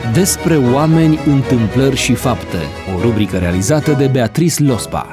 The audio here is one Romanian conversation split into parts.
Despre oameni, întâmplări și fapte. O rubrică realizată de Beatrice Lospa.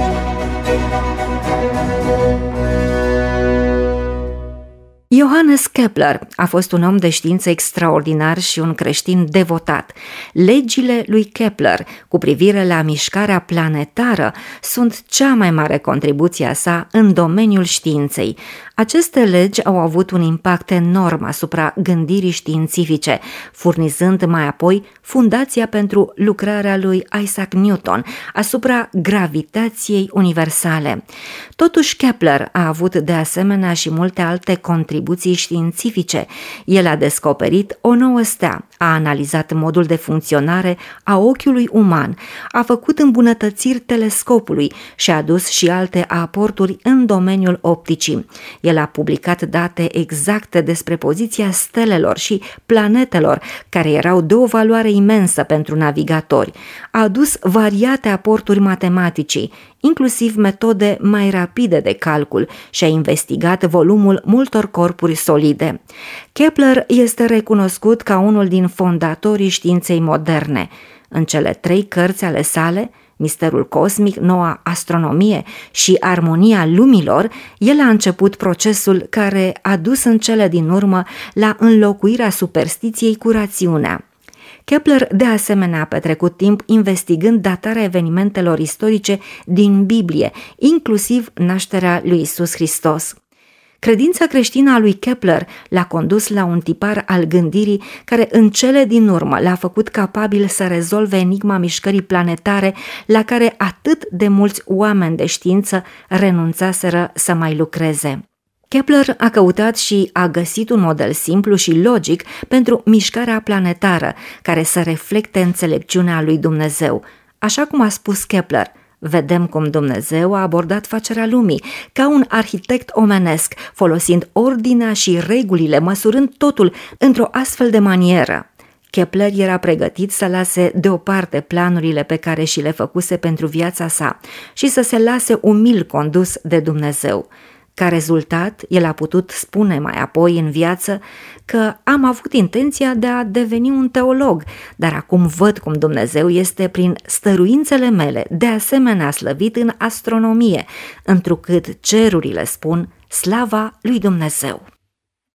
Johannes Kepler a fost un om de știință extraordinar și un creștin devotat. Legile lui Kepler cu privire la mișcarea planetară sunt cea mai mare contribuție a sa în domeniul științei. Aceste legi au avut un impact enorm asupra gândirii științifice, furnizând mai apoi fundația pentru lucrarea lui Isaac Newton asupra gravitației universale. Totuși, Kepler a avut de asemenea și multe alte contribuții științifice. El a descoperit o nouă stea, a analizat modul de funcționare a ochiului uman, a făcut îmbunătățiri telescopului și a adus și alte aporturi în domeniul opticii. El a publicat date exacte despre poziția stelelor și planetelor, care erau de o valoare imensă pentru navigatori. A adus variate aporturi matematicii, inclusiv metode mai rapide de calcul, și a investigat volumul multor corpuri solide. Kepler este recunoscut ca unul din fondatorii științei moderne. În cele 3 cărți ale sale, Misterul cosmic, Noua astronomie și Armonia lumilor, el a început procesul care a dus în cele din urmă la înlocuirea superstiției cu rațiunea. Kepler de asemenea a petrecut timp investigând datarea evenimentelor istorice din Biblie, inclusiv nașterea lui Iisus Hristos. Credința creștină a lui Kepler l-a condus la un tipar al gândirii care în cele din urmă l-a făcut capabil să rezolve enigma mișcării planetare la care atât de mulți oameni de știință renunțaseră să mai lucreze. Kepler a căutat și a găsit un model simplu și logic pentru mișcarea planetară, care să reflecte înțelepciunea lui Dumnezeu. Așa cum a spus Kepler, vedem cum Dumnezeu a abordat facerea lumii, ca un arhitect omenesc, folosind ordinea și regulile, măsurând totul într-o astfel de manieră. Kepler era pregătit să lase deoparte planurile pe care și le făcuse pentru viața sa și să se lase umil condus de Dumnezeu. Ca rezultat, el a putut spune mai apoi în viață că am avut intenția de a deveni un teolog, dar acum văd cum Dumnezeu este prin stăruințele mele de asemenea slăvit în astronomie, întrucât cerurile spun slava lui Dumnezeu.